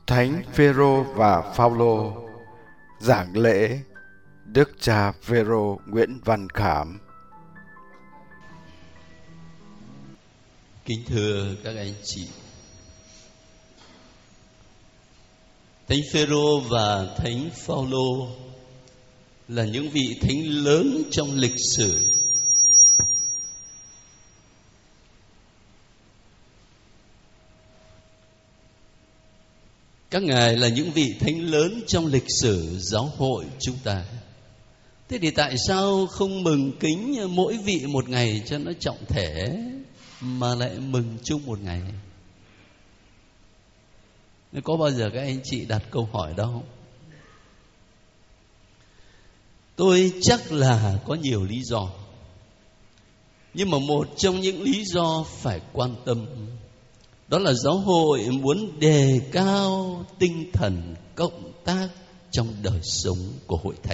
Thánh Phêrô và Phaolô. Giảng lễ Đức cha Phêrô Nguyễn Văn Khảm. Kính thưa các anh chị, Thánh Phêrô và Thánh Phaolô là những vị thánh lớn trong lịch sử. Các ngài là những vị thánh lớn trong lịch sử giáo hội chúng ta. Thế thì tại sao không mừng kính mỗi vị một ngày cho nó trọng thể, mà lại mừng chung một ngày? Có bao giờ các anh chị đặt câu hỏi đó không? Tôi chắc là có nhiều lý do, nhưng mà một trong những lý do phải quan tâm đó là giáo hội muốn đề cao tinh thần cộng tác trong đời sống của hội thánh.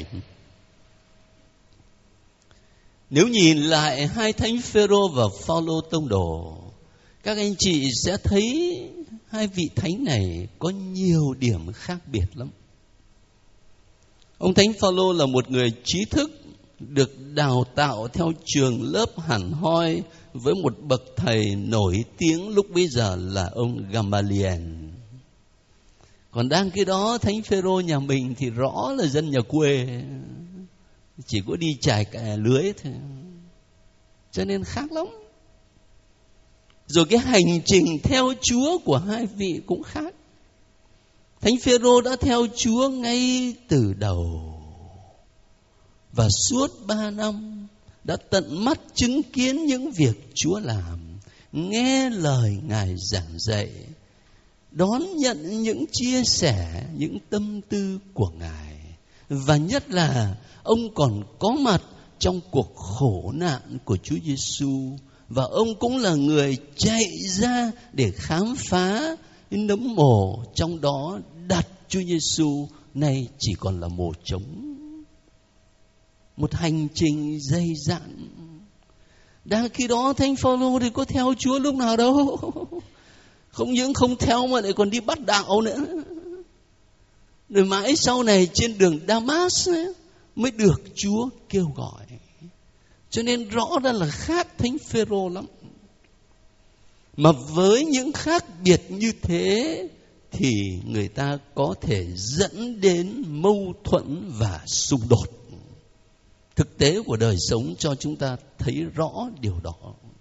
Nếu nhìn lại hai thánh Phêrô và Phaolô tông đồ, các anh chị sẽ thấy hai vị thánh này có nhiều điểm khác biệt lắm. Ông thánh Phaolô là một người trí thức, được đào tạo theo trường lớp hẳn hoi với một bậc thầy nổi tiếng lúc bấy giờ là ông Gamaliel. Còn đang khi đó thánh Phêrô nhà mình thì rõ là dân nhà quê, chỉ có đi chài cả lưới thôi, cho nên khác lắm. Rồi cái hành trình theo Chúa của hai vị cũng khác. Thánh Phêrô đã theo Chúa ngay từ đầu, và suốt 3 năm đã tận mắt chứng kiến những việc Chúa làm, nghe lời Ngài giảng dạy, đón nhận những chia sẻ, những tâm tư của Ngài. Và nhất là ông còn có mặt trong cuộc khổ nạn của Chúa Giêsu, và ông cũng là người chạy ra để khám phá nấm mồ trong đó đặt Chúa Giêsu nay chỉ còn là mồ trống. Một hành trình dày dặn. Đang khi đó thánh Phaolô thì có theo Chúa lúc nào đâu. Không những không theo mà lại còn đi bắt đạo nữa. Rồi mãi sau này trên đường Damas mới được Chúa kêu gọi. Cho nên rõ ra là khác thánh Phêrô lắm. Mà với những khác biệt như thế thì người ta có thể dẫn đến mâu thuẫn và xung đột. Thực tế của đời sống cho chúng ta thấy rõ điều đó.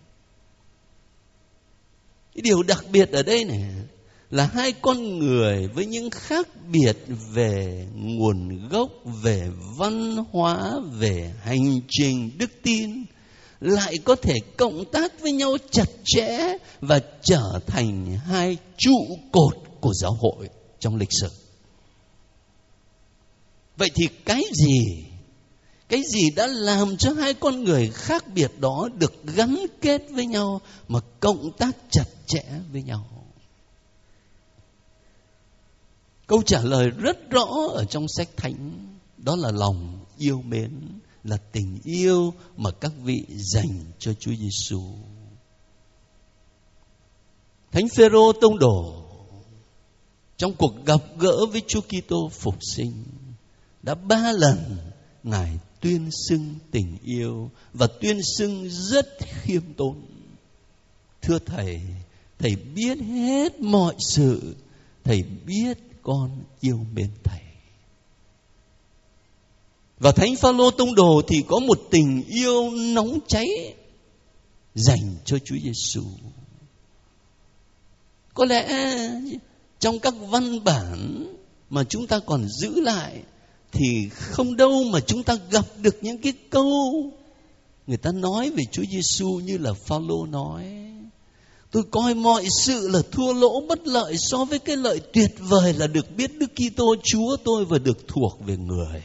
Cái điều đặc biệt ở đây này là hai con người với những khác biệt về nguồn gốc, về văn hóa, về hành trình đức tin lại có thể cộng tác với nhau chặt chẽ và trở thành hai trụ cột của giáo hội trong lịch sử. Vậy thì cái gì đã làm cho hai con người khác biệt đó được gắn kết với nhau mà cộng tác chặt chẽ với nhau? Câu trả lời rất rõ ở trong sách Thánh, đó là lòng yêu mến, là tình yêu mà các vị dành cho Chúa Giêsu. Thánh Phêrô tông đồ trong cuộc gặp gỡ với Chúa Kitô phục sinh đã 3 lần Ngài tuyên xưng tình yêu và tuyên xưng rất khiêm tốn. Thưa Thầy, Thầy biết hết mọi sự, Thầy biết con yêu mến Thầy. Và Thánh Phaolô tông đồ thì có một tình yêu nóng cháy dành cho Chúa Giêsu. Có lẽ trong các văn bản mà chúng ta còn giữ lại thì không đâu mà chúng ta gặp được những cái câu người ta nói về Chúa Giêsu như là Phaolô nói: tôi coi mọi sự là thua lỗ bất lợi so với cái lợi tuyệt vời là được biết Đức Kitô Chúa tôi và được thuộc về người.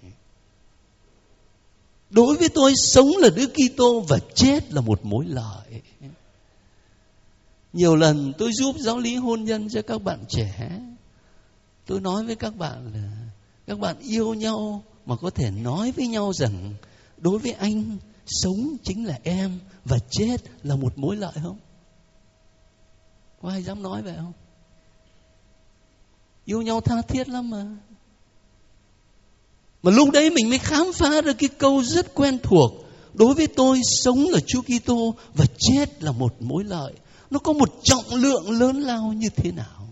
Đối với tôi sống là Đức Kitô và chết là một mối lợi. Nhiều lần tôi giúp giáo lý hôn nhân cho các bạn trẻ. Tôi nói với các bạn là các bạn yêu nhau mà có thể nói với nhau rằng đối với anh sống chính là em và chết là một mối lợi không? Có ai dám nói vậy không? Yêu nhau tha thiết lắm mà. Mà lúc đấy mình mới khám phá ra cái câu rất quen thuộc. Đối với tôi, sống là Chúa Kitô và chết là một mối lợi. Nó có một trọng lượng lớn lao như thế nào.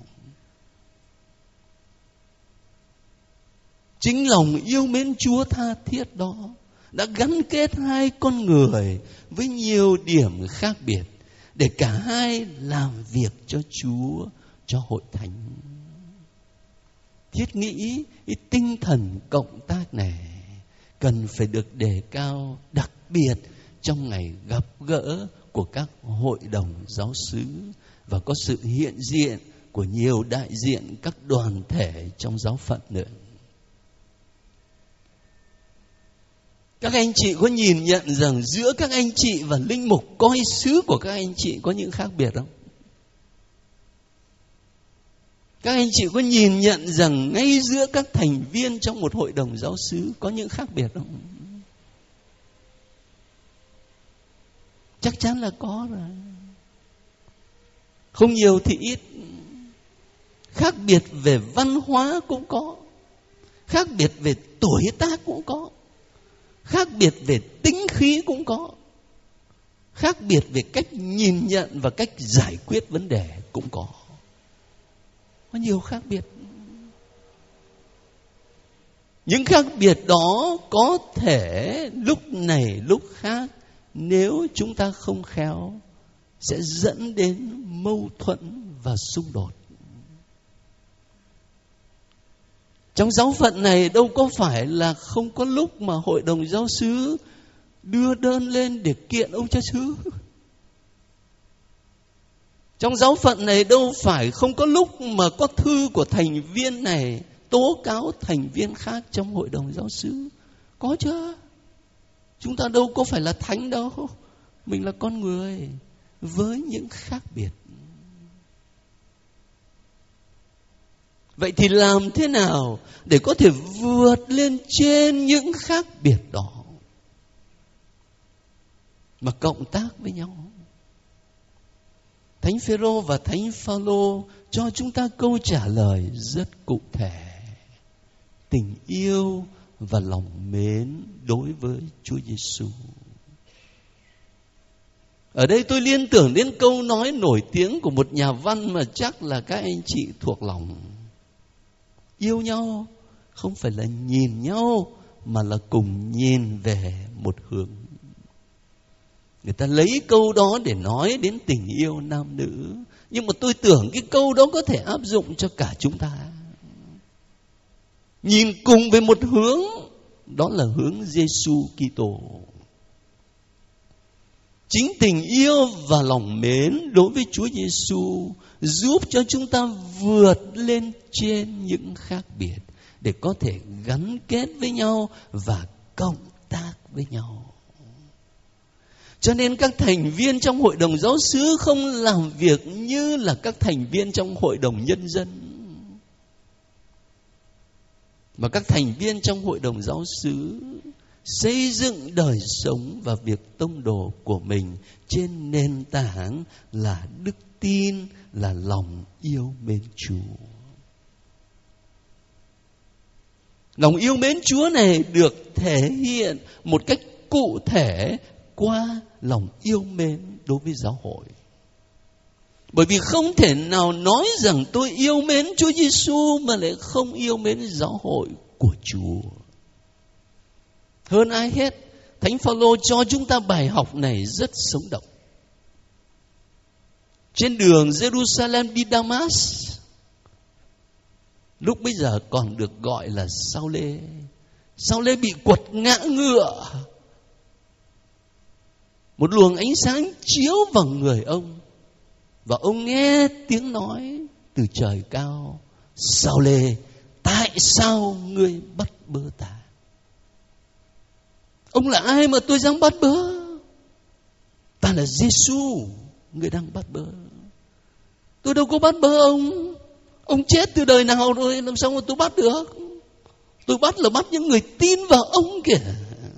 Chính lòng yêu mến Chúa tha thiết đó đã gắn kết hai con người với nhiều điểm khác biệt để cả hai làm việc cho Chúa, cho hội thánh. Thiết nghĩ cái tinh thần cộng tác này cần phải được đề cao đặc biệt trong ngày gặp gỡ của các hội đồng giáo xứ và có sự hiện diện của nhiều đại diện các đoàn thể trong giáo phận nữa. Các anh chị có nhìn nhận rằng giữa các anh chị và linh mục coi xứ của các anh chị có những khác biệt không? Các anh chị có nhìn nhận rằng ngay giữa các thành viên trong một hội đồng giáo xứ có những khác biệt không? Chắc chắn là có rồi. Không nhiều thì ít. Khác biệt về văn hóa cũng có. Khác biệt về tuổi tác cũng có. Khác biệt về tính khí cũng có. Khác biệt về cách nhìn nhận và cách giải quyết vấn đề cũng có. Có nhiều khác biệt. Những khác biệt đó có thể lúc này lúc khác, nếu chúng ta không khéo, sẽ dẫn đến mâu thuẫn và xung đột. Trong giáo phận này đâu có phải là không có lúc mà hội đồng giáo xứ đưa đơn lên để kiện ông cha xứ. Trong giáo phận này đâu phải không có lúc mà có thư của thành viên này tố cáo thành viên khác trong hội đồng giáo xứ. Có chứ. Chúng ta đâu có phải là thánh đâu. Mình là con người với những khác biệt. Vậy thì làm thế nào để có thể vượt lên trên những khác biệt đó mà cộng tác với nhau? Thánh Phêrô và Thánh Phaolô cho chúng ta câu trả lời rất cụ thể. Tình yêu và lòng mến đối với Chúa Giêsu. Ở đây tôi liên tưởng đến câu nói nổi tiếng của một nhà văn mà chắc là các anh chị thuộc lòng. Yêu nhau không phải là nhìn nhau mà là cùng nhìn về một hướng. Người ta lấy câu đó để nói đến tình yêu nam nữ. Nhưng mà tôi tưởng cái câu đó có thể áp dụng cho cả chúng ta. Nhìn cùng về một hướng, đó là hướng Giêsu Kitô. Chính tình yêu và lòng mến đối với Chúa Giêsu giúp cho chúng ta vượt lên trên những khác biệt để có thể gắn kết với nhau và cộng tác với nhau. Cho nên các thành viên trong hội đồng giáo xứ không làm việc như là các thành viên trong hội đồng nhân dân, mà các thành viên trong hội đồng giáo xứ xây dựng đời sống và việc tông đồ của mình trên nền tảng là đức tin, là lòng yêu mến Chúa. Lòng yêu mến Chúa này được thể hiện một cách cụ thể qua lòng yêu mến đối với giáo hội. Bởi vì không thể nào nói rằng tôi yêu mến Chúa Giêsu mà lại không yêu mến giáo hội của Chúa. Hơn ai hết, Thánh Phaolô cho chúng ta bài học này rất sống động. Trên đường Jerusalem đi Damas, lúc bây giờ còn được gọi là Sao Lê bị quật ngã ngựa. Một luồng ánh sáng chiếu vào người ông, và ông nghe tiếng nói từ trời cao: Sao Lê, tại sao ngươi bắt bớ ta? Ông là ai mà tôi dám bắt bớ? Ta là Giêsu, người đang bắt bớ. Tôi đâu có bắt bớ ông. Ông chết từ đời nào rồi, làm sao mà tôi bắt được? Tôi bắt là bắt những người tin vào ông kìa.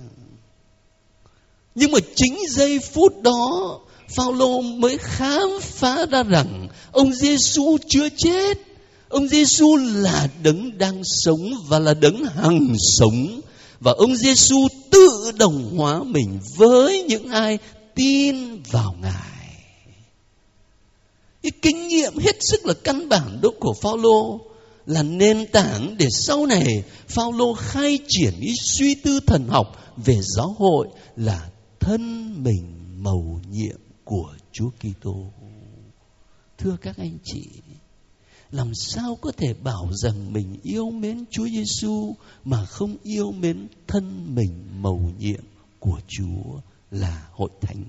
Nhưng mà chính giây phút đó, Phaolô mới khám phá ra rằng ông Giêsu chưa chết. Ông Giêsu là đấng đang sống và là đấng hằng sống, và ông Giêsu tự đồng hóa mình với những ai tin vào Ngài. Cái kinh nghiệm hết sức là căn bản đó của Phaolô là nền tảng để sau này Phaolô khai triển ý suy tư thần học về giáo hội là thân mình mầu nhiệm của Chúa Kitô. Thưa các anh chị, làm sao có thể bảo rằng mình yêu mến Chúa Giêsu mà không yêu mến thân mình mầu nhiệm của Chúa là hội thánh?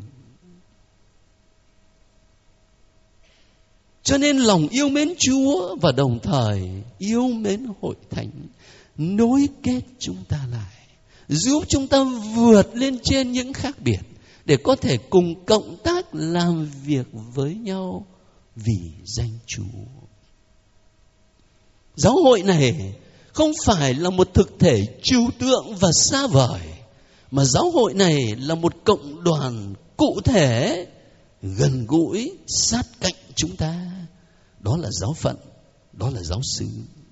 Cho nên lòng yêu mến Chúa và đồng thời yêu mến hội thánh nối kết chúng ta lại, giúp chúng ta vượt lên trên những khác biệt để có thể cùng cộng tác làm việc với nhau vì danh Chúa. Giáo hội này không phải là một thực thể trừu tượng và xa vời, mà giáo hội này là một cộng đoàn cụ thể, gần gũi, sát cạnh chúng ta. Đó là giáo phận, đó là giáo xứ.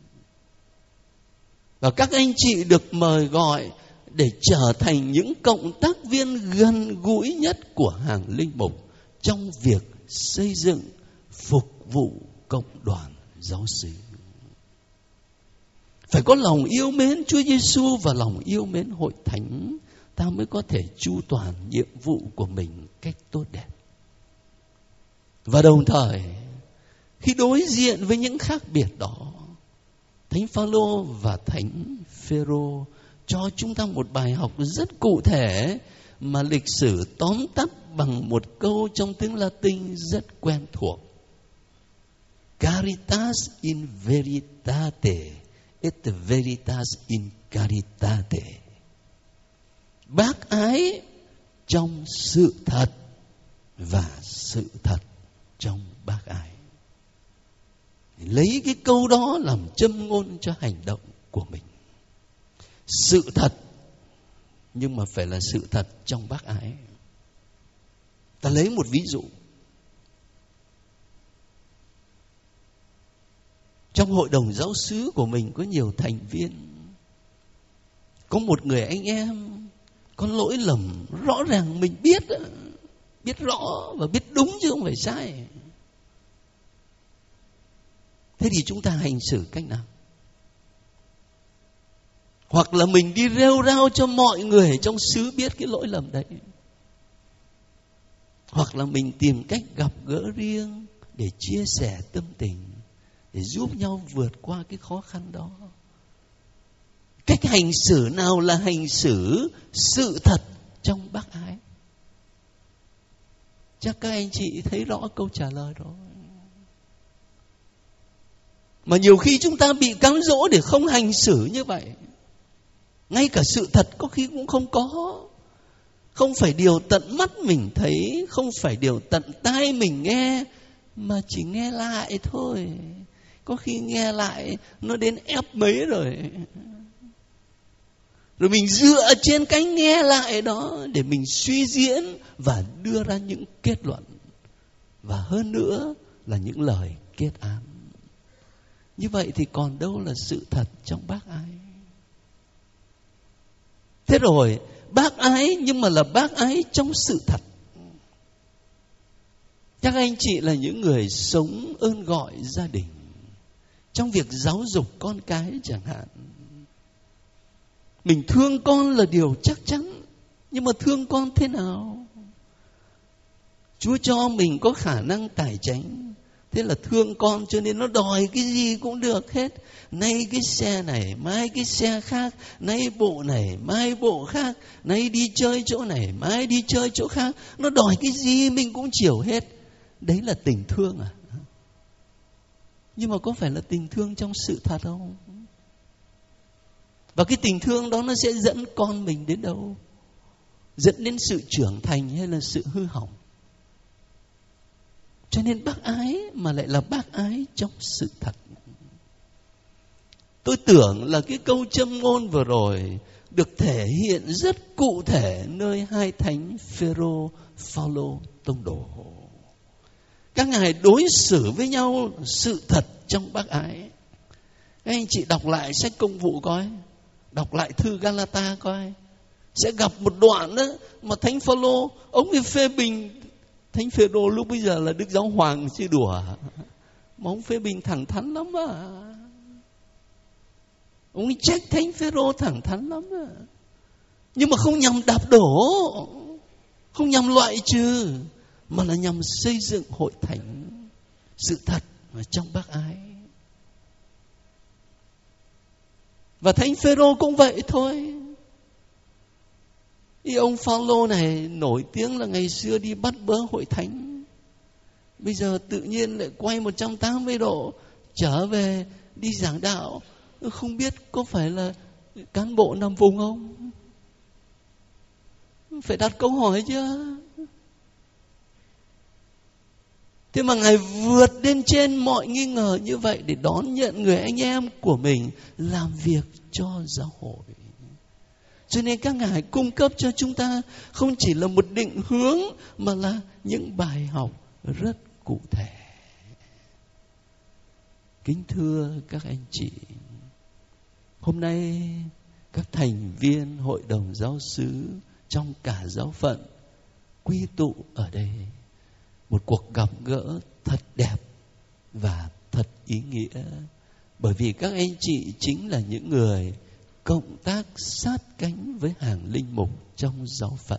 Và các anh chị được mời gọi để trở thành những cộng tác viên gần gũi nhất của hàng linh mục trong việc xây dựng, phục vụ cộng đoàn giáo xứ. Phải có lòng yêu mến Chúa Giêsu và lòng yêu mến hội thánh, ta mới có thể chu toàn nhiệm vụ của mình cách tốt đẹp. Và đồng thời, khi đối diện với những khác biệt đó, Thánh Phaolô và Thánh Phêrô cho chúng ta một bài học rất cụ thể mà lịch sử tóm tắt bằng một câu trong tiếng Latin rất quen thuộc. Caritas in veritate et veritas in caritate. Bác ái trong sự thật và sự thật trong bác ái. Lấy cái câu đó làm châm ngôn cho hành động của mình. Sự thật, nhưng mà phải là sự thật trong bác ái. Ta lấy một ví dụ. Trong hội đồng giáo xứ của mình có nhiều thành viên. Có một người anh em có lỗi lầm rõ ràng mình biết rõ và biết đúng chứ không phải sai. Thế thì chúng ta hành xử cách nào? Hoặc là mình đi rêu rao cho mọi người trong xứ biết cái lỗi lầm đấy. Hoặc là mình tìm cách gặp gỡ riêng để chia sẻ tâm tình, để giúp nhau vượt qua cái khó khăn đó. Cách hành xử nào là hành xử sự thật trong bác ái? Chắc các anh chị thấy rõ câu trả lời đó. Mà nhiều khi chúng ta bị cám dỗ để không hành xử như vậy. Ngay cả sự thật có khi cũng không có. Không phải điều tận mắt mình thấy, không phải điều tận tai mình nghe, mà chỉ nghe lại thôi. Có khi nghe lại nó đến ép mấy rồi. Rồi mình dựa trên cái nghe lại đó để mình suy diễn và đưa ra những kết luận. Và hơn nữa là những lời kết án. Như vậy thì còn đâu là sự thật trong bác ái? Thế rồi, bác ái nhưng mà là bác ái trong sự thật. Các anh chị là những người sống ơn gọi gia đình, trong việc giáo dục con cái chẳng hạn. Mình thương con là điều chắc chắn, nhưng mà thương con thế nào? Chúa cho mình có khả năng tài chánh, thế là thương con cho nên nó đòi cái gì cũng được hết. Nay cái xe này, mai cái xe khác. Nay bộ này, mai bộ khác. Nay đi chơi chỗ này, mai đi chơi chỗ khác. Nó đòi cái gì mình cũng chiều hết. Đấy là tình thương à? Nhưng mà có phải là tình thương trong sự thật không? Và cái tình thương đó nó sẽ dẫn con mình đến đâu? Dẫn đến sự trưởng thành hay là sự hư hỏng? Cho nên bác ái mà lại là bác ái trong sự thật. Tôi tưởng là cái câu châm ngôn vừa rồi được thể hiện rất cụ thể nơi hai thánh Phêrô, Phaolô tông đồ. Các ngài đối xử với nhau sự thật trong bác ái. Các anh chị đọc lại sách Công vụ coi, đọc lại thư Galata coi, sẽ gặp một đoạn đó mà Thánh Phaolô ông ấy phê bình Thánh Phêrô lúc bây giờ là Đức Giáo Hoàng chứ đùa. Mà ông phê bình thẳng thắn lắm à. Ông ấy trách Thánh Phêrô thẳng thắn lắm à. Nhưng mà không nhằm đạp đổ, không nhằm loại trừ, mà là nhằm xây dựng hội thánh sự thật ở trong bác ái. Và Thánh Phêrô cũng vậy thôi. Thì ông Phaolô này nổi tiếng là ngày xưa đi bắt bớ hội thánh. Bây giờ tự nhiên lại quay 180 độ trở về đi giảng đạo. Không biết có phải là cán bộ nằm vùng không? Phải đặt câu hỏi chứ. Thế mà Ngài vượt lên trên mọi nghi ngờ như vậy để đón nhận người anh em của mình làm việc cho giáo hội. Cho nên các Ngài cung cấp cho chúng ta không chỉ là một định hướng mà là những bài học rất cụ thể. Kính thưa các anh chị, hôm nay các thành viên hội đồng giáo xứ trong cả giáo phận quy tụ ở đây. Một cuộc gặp gỡ thật đẹp và thật ý nghĩa. Bởi vì các anh chị chính là những người cộng tác sát cánh với hàng linh mục trong giáo phận.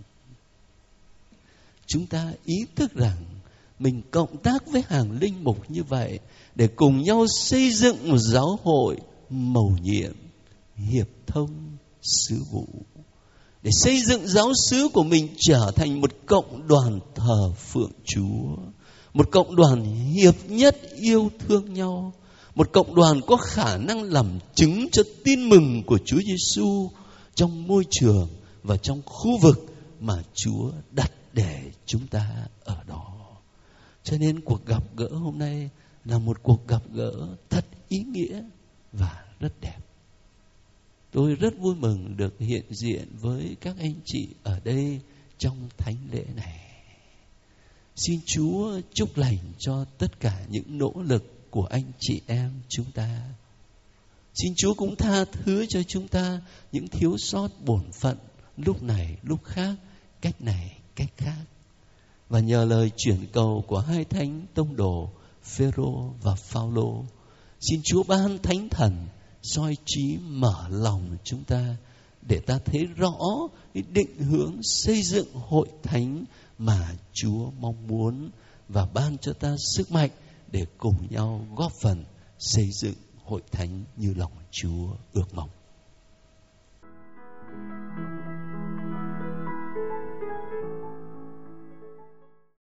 Chúng ta ý thức rằng mình cộng tác với hàng linh mục như vậy để cùng nhau xây dựng một giáo hội mầu nhiệm, hiệp thông, sứ vụ. Để xây dựng giáo xứ của mình trở thành một cộng đoàn thờ phượng Chúa, một cộng đoàn hiệp nhất yêu thương nhau, một cộng đoàn có khả năng làm chứng cho tin mừng của Chúa Giêsu trong môi trường và trong khu vực mà Chúa đặt để chúng ta ở đó. Cho nên cuộc gặp gỡ hôm nay là một cuộc gặp gỡ thật ý nghĩa và rất đẹp. Tôi rất vui mừng được hiện diện với các anh chị ở đây trong thánh lễ này. Xin Chúa chúc lành cho tất cả những nỗ lực của anh chị em chúng ta. Xin Chúa cũng tha thứ cho chúng ta những thiếu sót bổn phận lúc này lúc khác, cách này cách khác. Và nhờ lời chuyển cầu của hai thánh tông đồ Phêrô và Phaolô, xin Chúa ban Thánh Thần soi trí mở lòng chúng ta để ta thấy rõ cái định hướng xây dựng hội thánh mà Chúa mong muốn, và ban cho ta sức mạnh để cùng nhau góp phần xây dựng hội thánh như lòng Chúa ước mong.